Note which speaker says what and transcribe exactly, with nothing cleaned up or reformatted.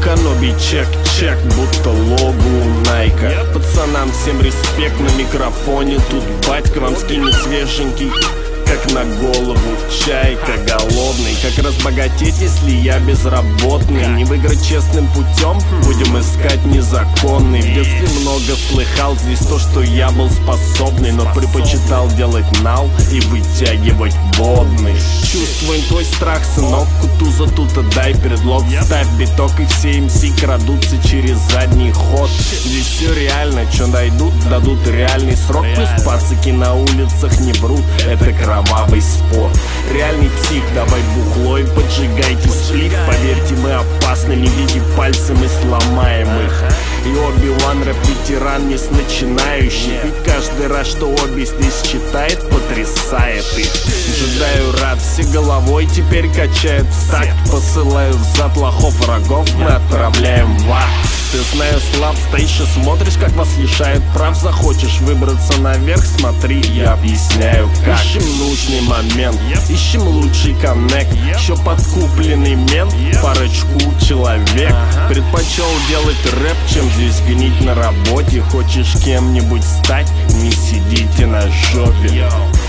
Speaker 1: Каноби чек-чек, будто логу у Найка. Пацанам всем респект, на микрофоне тут батька вам скинет свеженький, как на голову чайка. Голодный, как разбогатеть, если я безработный? Не выиграть честным путем, будем искать незаконный. В детстве много слыхал, здесь то, что я был способный, но предпочитал делать нал и вытягивать водный. Чувствуем твой страх, сынок, кутуза тут отдай предлог. Ставь биток и все эм си крадутся через задний ход. Здесь все реально, чё найдут, дадут реальный срок. Плюс пацаки на улицах не врут, это кровавый спор. Реальный псих, давай бухло и поджигайте сплит. Поверьте, мы опасны, не видите пальцем и сломаем их. И Оби-Ван рэп-ветеран не с начинающих, ведь каждый раз, что Оби здесь читает, потрясает их. Джедаю рад, все головой теперь качают в такт. Посылаю в зад лохов врагов, мы отправляем в ад. Ты знаешь, слаб, стоишь и смотришь, как вас лишают прав. Захочешь выбраться наверх, смотри, я объясняю как. Ищем нужный момент, ищем лучший коннект. Еще подкупленный мент, парочку человек. Предпочел делать рэп, чем здесь гнить на работе. Хочешь кем-нибудь стать, не сидите на жопе.